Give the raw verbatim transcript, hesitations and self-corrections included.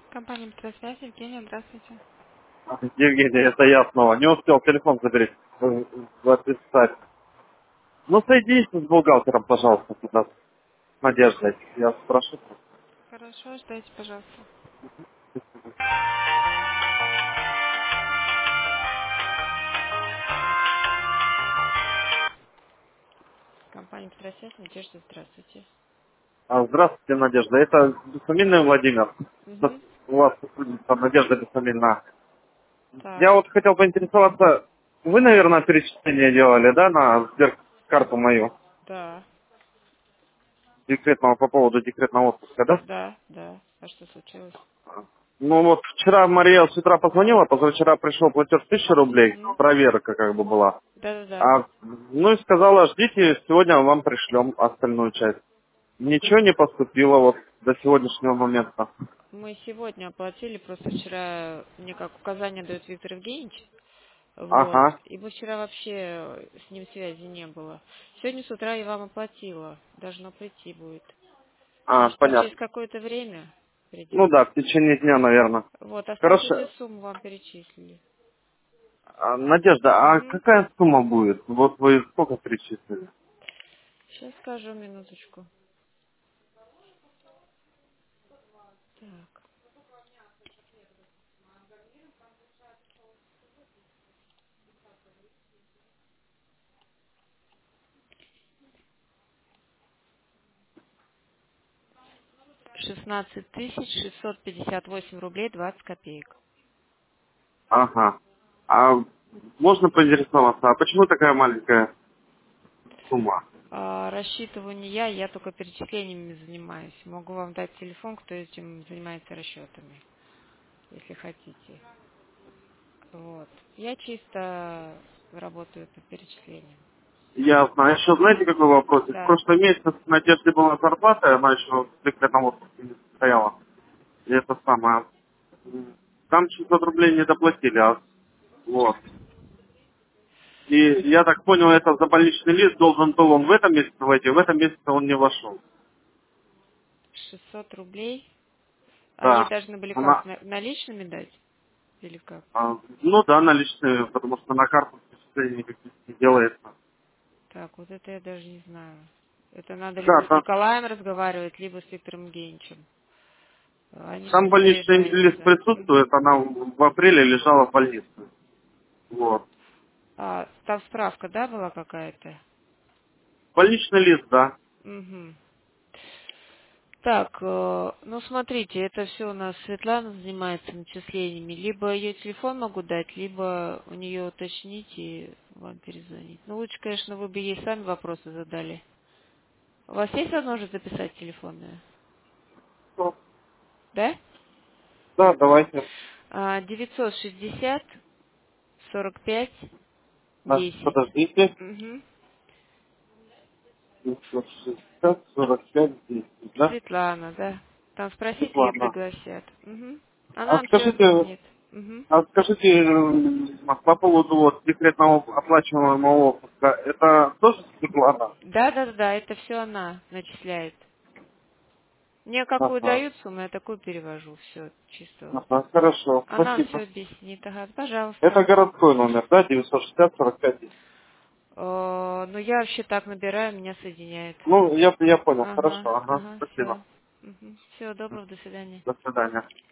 Компания «Петросвязь», Евгения, здравствуйте. Евгений, это я снова. Не успел телефон заберите, э, записать. Ну, соедините с бухгалтером, пожалуйста, туда, с Надеждой. Я спрошу. Хорошо, ждайте, пожалуйста. Компания «Петросвязь», Надежда, здравствуйте. А, здравствуйте, Надежда. Это Бессаминный Владимир. Со- Угу. У вас сотрудница Надежда Бессаминна. Так, Я вот хотел поинтересоваться, вы, наверное, перечисление делали, да, на сберкарту мою, да, декретного, по поводу декретного отпуска, да? да, да. А что случилось? Ну вот вчера Мария с утра позвонила, позавчера пришел платеж тысяча рублей, Угу. проверка как бы была. Да-да-да. А, ну и сказала, ждите, сегодня вам пришлем остальную часть. Ничего не поступило вот до сегодняшнего момента. Мы сегодня оплатили, просто вчера мне как указание дает Виктор Евгеньевич. Вот. Ага. И мы вчера вообще с ним связи не было. Сегодня с утра я вам оплатила. Должно прийти будет. А, Может быть, через понятно. какое-то время Ну придет. да, в течение дня, наверное. Вот, оставшуюся Хорошо. сумму вам перечислили. А, Надежда, а Угу. какая сумма будет? Вот вы сколько перечислили? Сейчас скажу минуточку. Так. шестнадцать тысяч шестьсот пятьдесят восемь рублей двадцать копеек. Ага. А можно поинтересоваться, а почему такая маленькая сумма? А, рассчитываю не я, я только перечислениями занимаюсь. Могу вам дать телефон, кто этим занимается расчетами, если хотите. Вот. Я чисто работаю по перечислениям. Ясно. А еще знаете, Ага. какой вопрос? В Да. прошлом месяце в Надежде была зарплата, она еще в декретном отпуске не состояла. И это самое. Там шестьсот рублей не доплатили, а вот. И я так понял, это за больничный лист должен был он в этом месяце войти, в этом месяце он не вошел. шестьсот рублей. Они Да. должны были как, Она, на- наличными дать? Или как? а, ну да, наличные, потому что на карту впечатлений никаких не делается. Так, вот это я даже не знаю. Это надо Да, либо с там, Николаем разговаривать, либо с Виктором Евгеньевичем. Они же там больничный лист распоряжаются. присутствует, Мгм. она в в апреле лежала в больнице. Вот. А, там справка, да, была какая-то? Больничный лист, да. Угу. Так, э, ну смотрите, это все у нас Светлана занимается начислениями. Либо ее телефон могу дать, либо у нее уточнить и вам перезвонить. Ну лучше, конечно, вы бы ей сами вопросы задали. У вас есть возможность записать телефонную? Ну, Да? да, давайте. А, девятьсот шестьдесят сорок пять А, десять. подождите. Угу. девятьсот шестьдесят сорок пять десять, да? Светлана, да. Там спросите, ее Ладно. пригласят. Угу. Она А вам все скажите, объяснит. Угу. а скажите, м, по поводу вот декретного оплачиваемого отпуска, это тоже Светлана? Да, да, да, да, это все она начисляет. Мне какую Ага. дают сумму, я такую перевожу. Все, чисто вот. Ага, хорошо, Она все спасибо. объяснит. Ага, Это пожалуйста. городской номер, да, девятьсот шестьдесят сорок пять десять. Э, ну, я вообще так набираю, меня соединяет. Ну, я, я понял, Ага, хорошо, ага, ага, спасибо. все. Всего доброго, до свидания. До свидания.